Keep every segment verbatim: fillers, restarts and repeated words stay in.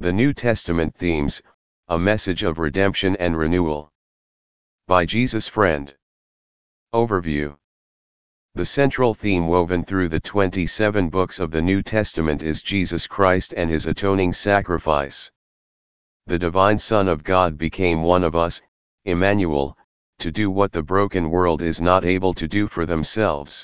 The New Testament Themes, A Message of Redemption and Renewal. By Jesus Friend. Overview. The central theme woven through the twenty-seven books of the New Testament is Jesus Christ and his atoning sacrifice. The divine Son of God became one of us, Emmanuel, to do what the broken world is not able to do for themselves.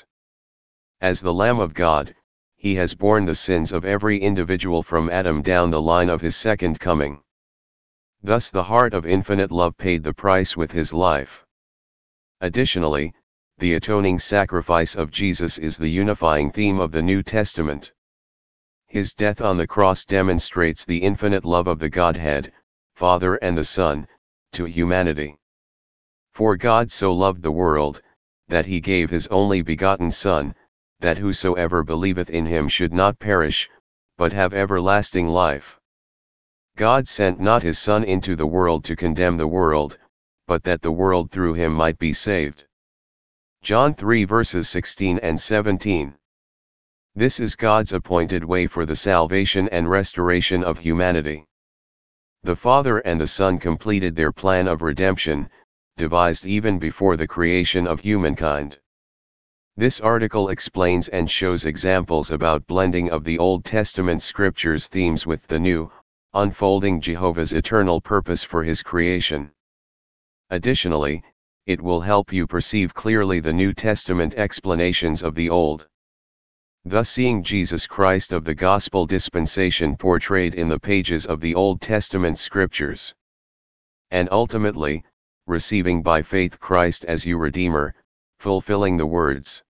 As the Lamb of God, he has borne the sins of every individual from Adam down the line of his second coming. Thus the heart of infinite love paid the price with his life. Additionally, the atoning sacrifice of Jesus is the unifying theme of the New Testament. His death on the cross demonstrates the infinite love of the Godhead, Father and the Son, to humanity. For God so loved the world, that he gave his only begotten Son, that whosoever believeth in him should not perish, but have everlasting life. God sent not his Son into the world to condemn the world, but that the world through him might be saved. John three verses sixteen and seventeen. This is God's appointed way for the salvation and restoration of humanity. The Father and the Son completed their plan of redemption, devised even before the creation of humankind. This article explains and shows examples about blending of the Old Testament scriptures themes with the New, unfolding Jehovah's eternal purpose for his creation. Additionally, it will help you perceive clearly the New Testament explanations of the Old. Thus seeing Jesus Christ of the Gospel dispensation portrayed in the pages of the Old Testament scriptures. And ultimately, receiving by faith Christ as your Redeemer, fulfilling the words.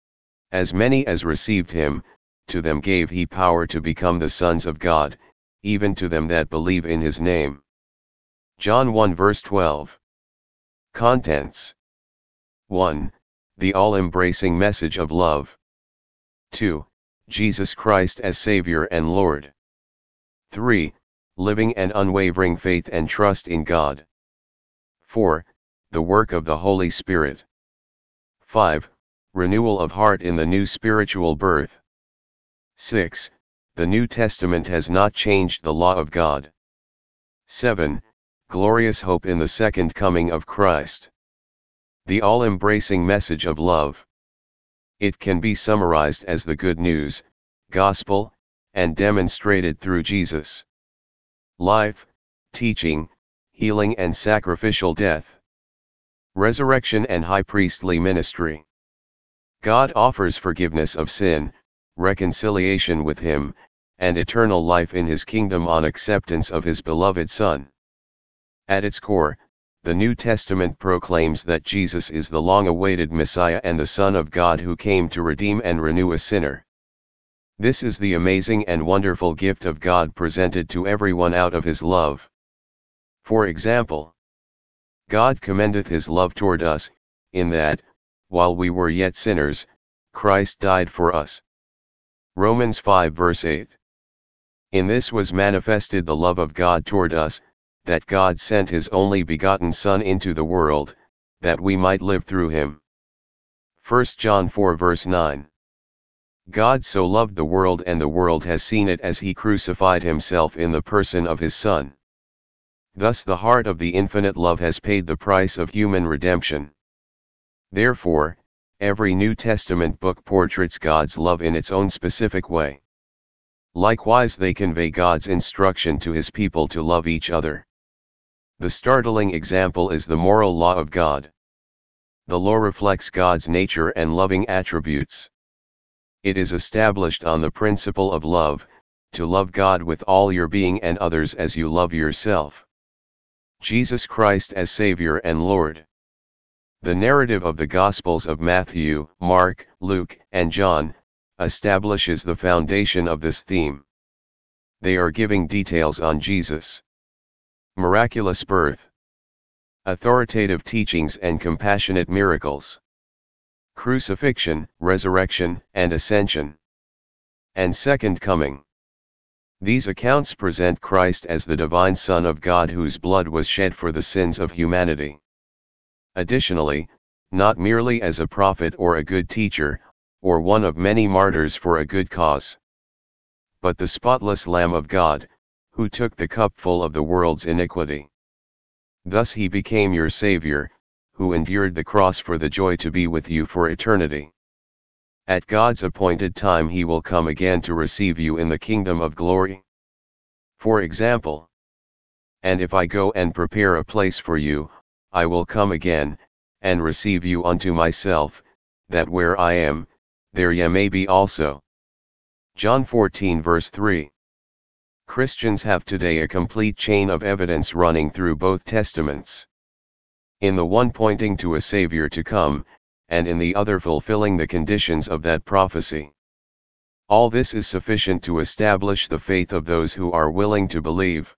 As many as received him, to them gave he power to become the sons of God, even to them that believe in his name. John one verse twelve. Contents. one. The all-embracing message of love. two. Jesus Christ as Savior and Lord. three. Living and unwavering faith and trust in God. four. The work of the Holy Spirit. five. Renewal of heart in the new spiritual birth. six. The New Testament has not changed the law of God. seven. Glorious hope in the second coming of Christ. The all-embracing message of love. It can be summarized as the good news, gospel, and demonstrated through Jesus. Life, teaching, healing and sacrificial death. Resurrection and high priestly ministry. God offers forgiveness of sin, reconciliation with him, and eternal life in his kingdom on acceptance of his beloved Son. At its core, the New Testament proclaims that Jesus is the long-awaited Messiah and the Son of God who came to redeem and renew a sinner. This is the amazing and wonderful gift of God presented to everyone out of his love. For example, God commendeth his love toward us, in that, while we were yet sinners, Christ died for us. Romans five verse eight. In this was manifested the love of God toward us, that God sent his only begotten Son into the world, that we might live through him. First John four verse nine. God so loved the world and the world has seen it as he crucified himself in the person of his Son. Thus the heart of the infinite love has paid the price of human redemption. Therefore, every New Testament book portraits God's love in its own specific way. Likewise they convey God's instruction to his people to love each other. The startling example is the moral law of God. The law reflects God's nature and loving attributes. It is established on the principle of love, to love God with all your being and others as you love yourself. Jesus Christ as Savior and Lord. The narrative of the Gospels of Matthew, Mark, Luke, and John, establishes the foundation of this theme. They are giving details on Jesus' miraculous birth, authoritative teachings and compassionate miracles, crucifixion, resurrection, and ascension, and second coming. These accounts present Christ as the divine Son of God whose blood was shed for the sins of humanity. Additionally, not merely as a prophet or a good teacher, or one of many martyrs for a good cause, but the spotless Lamb of God, who took the cupful of the world's iniquity. Thus he became your Savior, who endured the cross for the joy to be with you for eternity. At God's appointed time he will come again to receive you in the kingdom of glory. For example, and if I go and prepare a place for you, I will come again, and receive you unto myself, that where I am, there ye may be also. John fourteen verse three. Christians have today a complete chain of evidence running through both testaments. In the one pointing to a Savior to come, and in the other fulfilling the conditions of that prophecy. All this is sufficient to establish the faith of those who are willing to believe.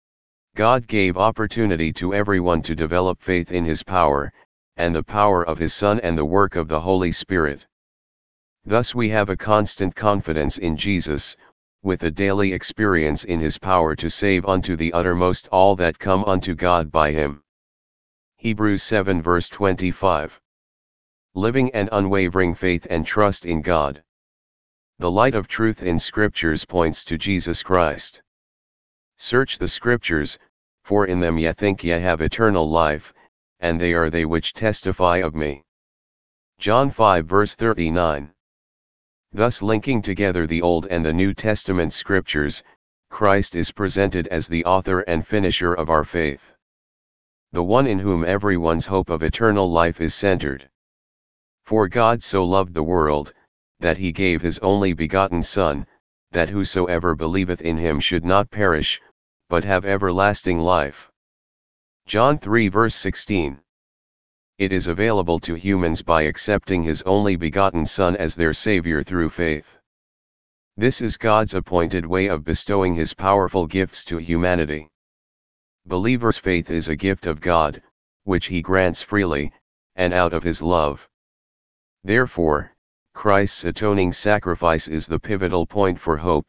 God gave opportunity to everyone to develop faith in His power, and the power of His Son and the work of the Holy Spirit. Thus we have a constant confidence in Jesus, with a daily experience in His power to save unto the uttermost all that come unto God by Him. Hebrews seven verse twenty-five. Living and unwavering faith and trust in God. The light of truth in Scriptures points to Jesus Christ. Search the Scriptures, for in them ye think ye have eternal life, and they are they which testify of me. John five verse thirty-nine. Thus linking together the Old and the New Testament Scriptures, Christ is presented as the author and finisher of our faith. The one in whom everyone's hope of eternal life is centered. For God so loved the world, that he gave his only begotten Son, that whosoever believeth in him should not perish, but have everlasting life. John three verse sixteen. It is available to humans by accepting his only begotten Son as their Savior through faith. This is God's appointed way of bestowing his powerful gifts to humanity. Believers' faith is a gift of God, which he grants freely, and out of his love. Therefore, Christ's atoning sacrifice is the pivotal point for hope.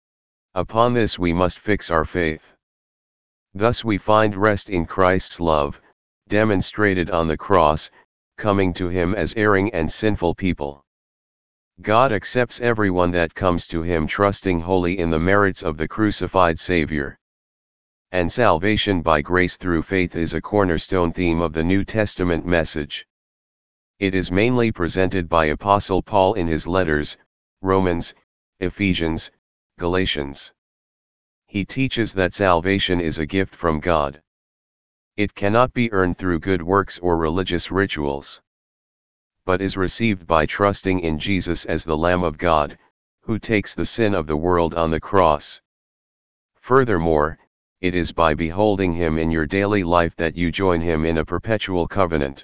Upon this we must fix our faith. Thus we find rest in Christ's love, demonstrated on the cross, coming to him as erring and sinful people. God accepts everyone that comes to him trusting wholly in the merits of the crucified Savior. And salvation by grace through faith is a cornerstone theme of the New Testament message. It is mainly presented by Apostle Paul in his letters, Romans, Ephesians, Galatians. He teaches that salvation is a gift from God. It cannot be earned through good works or religious rituals, but is received by trusting in Jesus as the Lamb of God, who takes the sin of the world on the cross. Furthermore, it is by beholding him in your daily life that you join him in a perpetual covenant.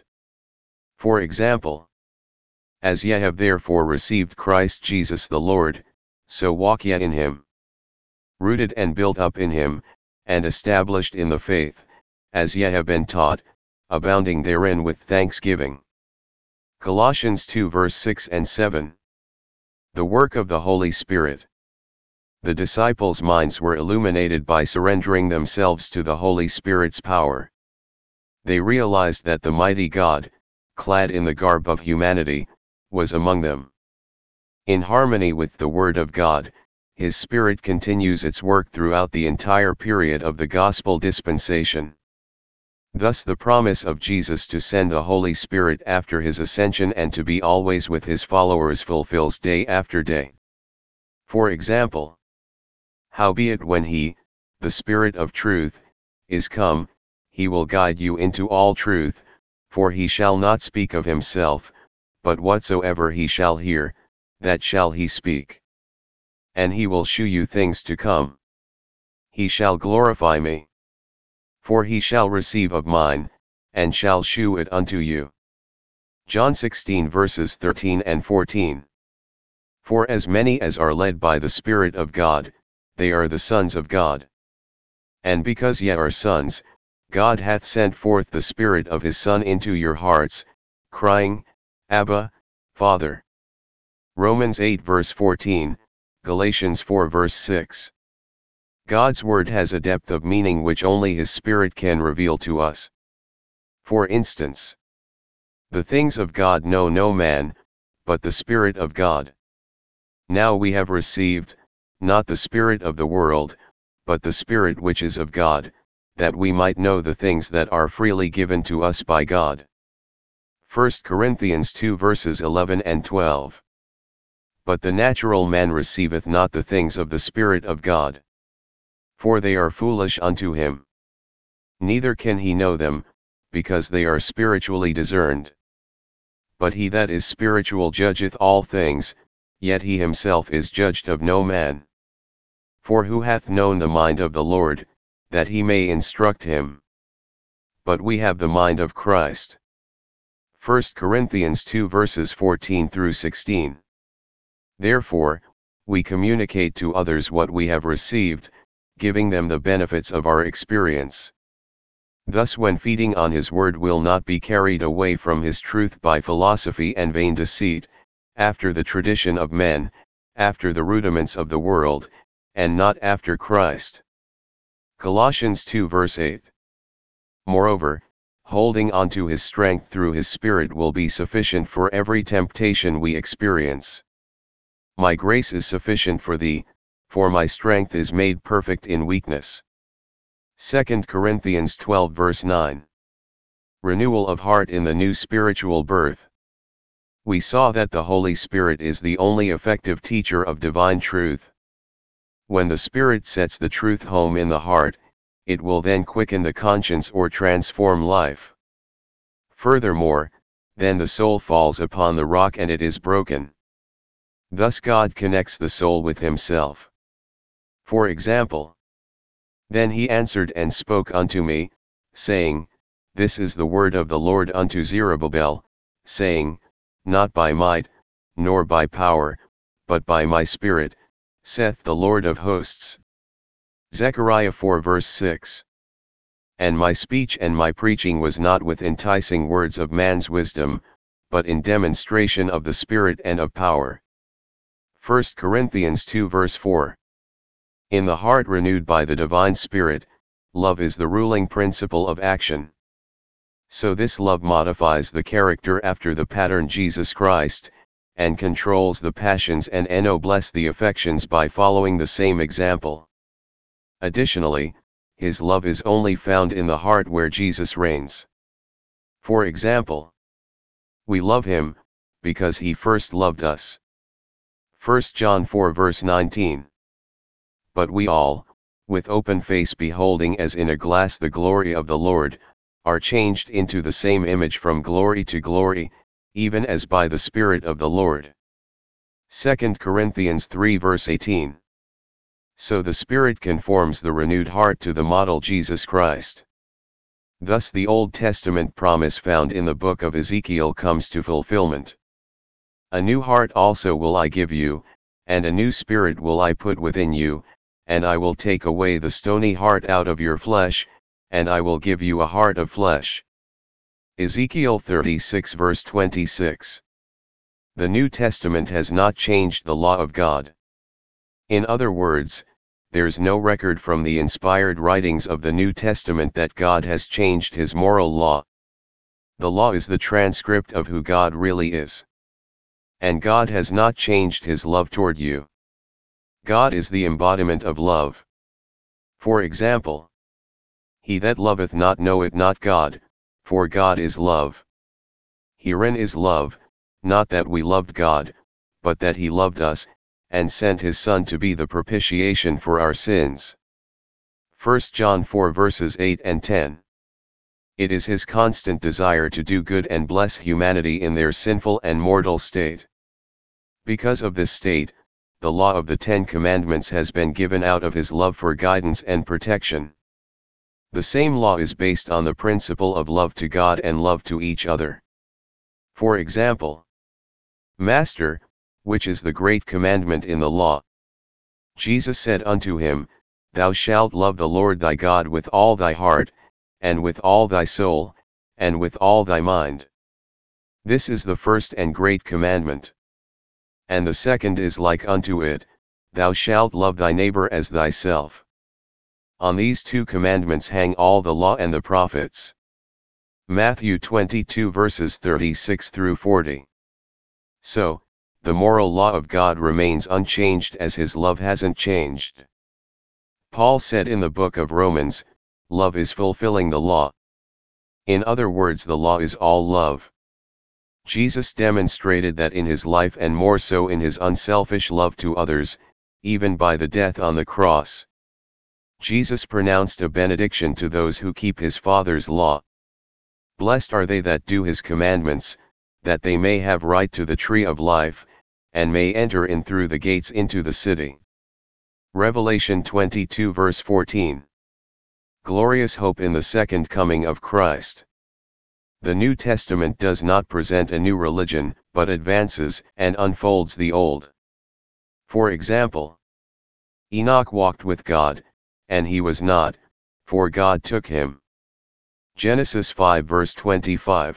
For example, as ye have therefore received Christ Jesus the Lord, so walk ye in him. Rooted and built up in him, and established in the faith, as ye have been taught, abounding therein with thanksgiving. Colossians two verse six and seven. The work of the Holy Spirit. The disciples' minds were illuminated by surrendering themselves to the Holy Spirit's power. They realized that the mighty God, clad in the garb of humanity, was among them. In harmony with the Word of God, His Spirit continues its work throughout the entire period of the gospel dispensation. Thus the promise of Jesus to send the Holy Spirit after His ascension and to be always with His followers fulfills day after day. For example, howbeit when He, the Spirit of truth, is come, He will guide you into all truth, for He shall not speak of Himself, but whatsoever He shall hear, that shall He speak. And He will shew you things to come. He shall glorify me. For He shall receive of mine, and shall shew it unto you. John sixteen verses thirteen and fourteen. For as many as are led by the Spirit of God, they are the sons of God. And because ye are sons, God hath sent forth the Spirit of His Son into your hearts, crying, Abba, Father. Romans eight verse fourteen, Galatians four verse six. God's Word has a depth of meaning which only His Spirit can reveal to us. For instance, the things of God know no man, but the Spirit of God. Now we have received, not the spirit of the world, but the Spirit which is of God, that we might know the things that are freely given to us by God. First Corinthians two verses eleven and twelve. But the natural man receiveth not the things of the Spirit of God, for they are foolish unto him. Neither can he know them, because they are spiritually discerned. But he that is spiritual judgeth all things, yet he himself is judged of no man. For who hath known the mind of the Lord, that he may instruct him? But we have the mind of Christ. First Corinthians two verses fourteen through sixteen. Therefore, we communicate to others what we have received, giving them the benefits of our experience. Thus when feeding on his word will not be carried away from his truth by philosophy and vain deceit, after the tradition of men, after the rudiments of the world, and not after Christ. Colossians two verse eight. Moreover, holding on to his strength through his Spirit will be sufficient for every temptation we experience. My grace is sufficient for thee, for my strength is made perfect in weakness. Second Corinthians twelve verse nine. Renewal of heart in the new spiritual birth. We saw that the Holy Spirit is the only effective teacher of divine truth. When the Spirit sets the truth home in the heart, it will then quicken the conscience or transform life. Furthermore, then the soul falls upon the rock and it is broken. Thus God connects the soul with himself. For example, then he answered and spoke unto me, saying, This is the word of the Lord unto Zerubbabel, saying, Not by might, nor by power, but by my Spirit, saith the Lord of hosts. Zechariah four verse six. And my speech and my preaching was not with enticing words of man's wisdom, but in demonstration of the Spirit and of power. First Corinthians two verse four. In the heart renewed by the divine Spirit, love is the ruling principle of action. So this love modifies the character after the pattern Jesus Christ, and controls the passions and ennobles the affections by following the same example. Additionally, his love is only found in the heart where Jesus reigns. For example, we love him, because he first loved us. First John four verse nineteen. But we all, with open face beholding as in a glass the glory of the Lord, are changed into the same image from glory to glory, even as by the Spirit of the Lord. Second Corinthians three verse eighteen. So the Spirit conforms the renewed heart to the model Jesus Christ. Thus the Old Testament promise found in the book of Ezekiel comes to fulfillment. A new heart also will I give you, and a new spirit will I put within you, and I will take away the stony heart out of your flesh, and I will give you a heart of flesh. Ezekiel thirty-six verse twenty-six. The New Testament has not changed the law of God. In other words, there's no record from the inspired writings of the New Testament that God has changed his moral law. The law is the transcript of who God really is. And God has not changed his love toward you. God is the embodiment of love. For example, he that loveth not knoweth not God, for God is love. Herein is love, not that we loved God, but that he loved us, and sent his Son to be the propitiation for our sins. First John four verses eight and ten. It is his constant desire to do good and bless humanity in their sinful and mortal state. Because of this state, the law of the Ten Commandments has been given out of his love for guidance and protection. The same law is based on the principle of love to God and love to each other. For example, Master, which is the great commandment in the law? Jesus said unto him, Thou shalt love the Lord thy God with all thy heart, and with all thy soul, and with all thy mind. This is the first and great commandment. And the second is like unto it, Thou shalt love thy neighbor as thyself. On these two commandments hang all the law and the prophets. Matthew twenty-two verses thirty-six through forty. So, the moral law of God remains unchanged as his love hasn't changed. Paul said in the book of Romans, love is fulfilling the law. In other words, the law is all love. Jesus demonstrated that in his life, and more so in his unselfish love to others, even by the death on the cross. Jesus pronounced a benediction to those who keep his Father's law. Blessed are they that do his commandments, that they may have right to the tree of life, and may enter in through the gates into the city. Revelation twenty-two verse fourteen. Glorious hope in the second coming of Christ. The New Testament does not present a new religion, but advances and unfolds the old. For example, Enoch walked with God, and he was not, for God took him. Genesis five verse twenty-five.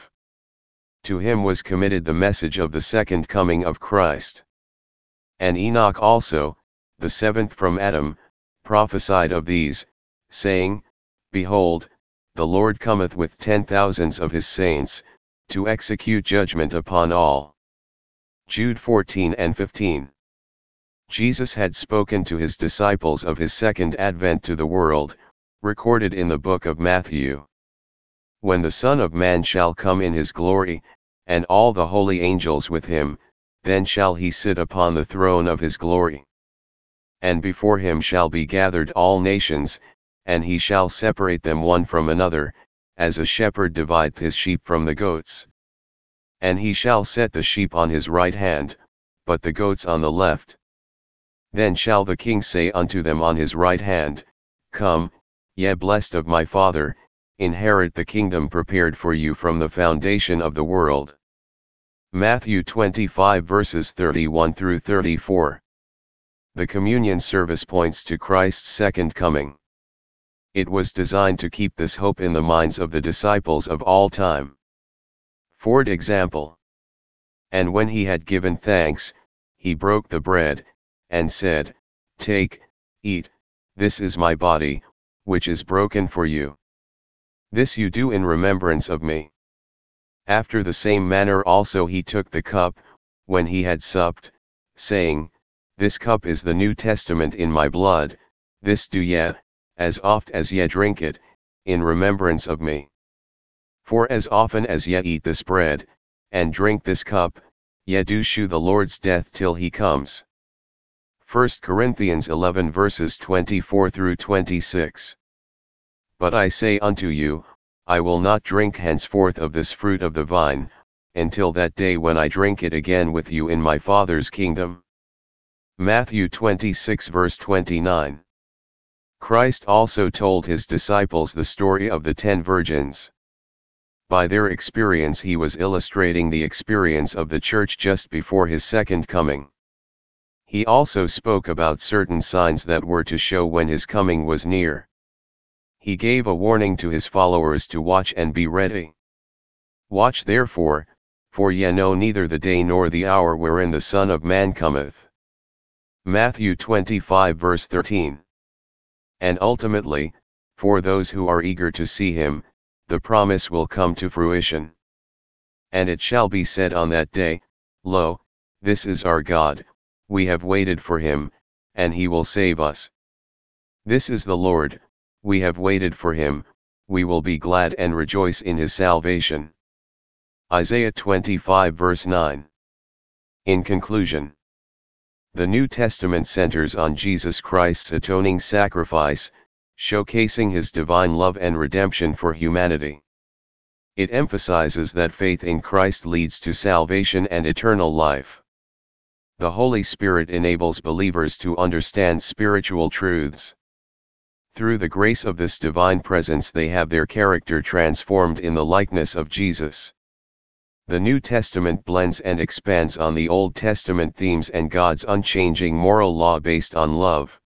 To him was committed the message of the second coming of Christ. And Enoch also, the seventh from Adam, prophesied of these, saying, Behold, the Lord cometh with ten thousands of his saints, to execute judgment upon all. Jude fourteen and fifteen. Jesus had spoken to his disciples of his second advent to the world, recorded in the book of Matthew. When the Son of Man shall come in his glory, and all the holy angels with him, then shall he sit upon the throne of his glory. And before him shall be gathered all nations, and he shall separate them one from another, as a shepherd divideth his sheep from the goats. And he shall set the sheep on his right hand, but the goats on the left. Then shall the king say unto them on his right hand, Come, ye blessed of my Father, inherit the kingdom prepared for you from the foundation of the world. Matthew twenty-five verses thirty-one through thirty-four. The communion service points to Christ's second coming. It was designed to keep this hope in the minds of the disciples of all time. For example, and when he had given thanks, he broke the bread, and said, Take, eat, this is my body, which is broken for you. This you do in remembrance of me. After the same manner also he took the cup, when he had supped, saying, This cup is the New Testament in my blood, this do ye, as oft as ye drink it, in remembrance of me. For as often as ye eat this bread, and drink this cup, ye do shew the Lord's death till he comes. First Corinthians eleven verses twenty-four through twenty-six. But I say unto you, I will not drink henceforth of this fruit of the vine, until that day when I drink it again with you in my Father's kingdom. Matthew twenty-six verse twenty-nine. Christ also told his disciples the story of the ten virgins. By their experience he was illustrating the experience of the church just before his second coming. He also spoke about certain signs that were to show when his coming was near. He gave a warning to his followers to watch and be ready. Watch therefore, for ye know neither the day nor the hour wherein the Son of Man cometh. Matthew twenty-five verse thirteen. And ultimately, for those who are eager to see him, the promise will come to fruition. And it shall be said on that day, Lo, this is our God, we have waited for him, and he will save us. This is the Lord, we have waited for him, we will be glad and rejoice in his salvation. Isaiah twenty-five verse nine. In conclusion, the New Testament centers on Jesus Christ's atoning sacrifice, showcasing his divine love and redemption for humanity. It emphasizes that faith in Christ leads to salvation and eternal life. The Holy Spirit enables believers to understand spiritual truths. Through the grace of this divine presence they have their character transformed in the likeness of Jesus. The New Testament blends and expands on the Old Testament themes and God's unchanging moral law based on love.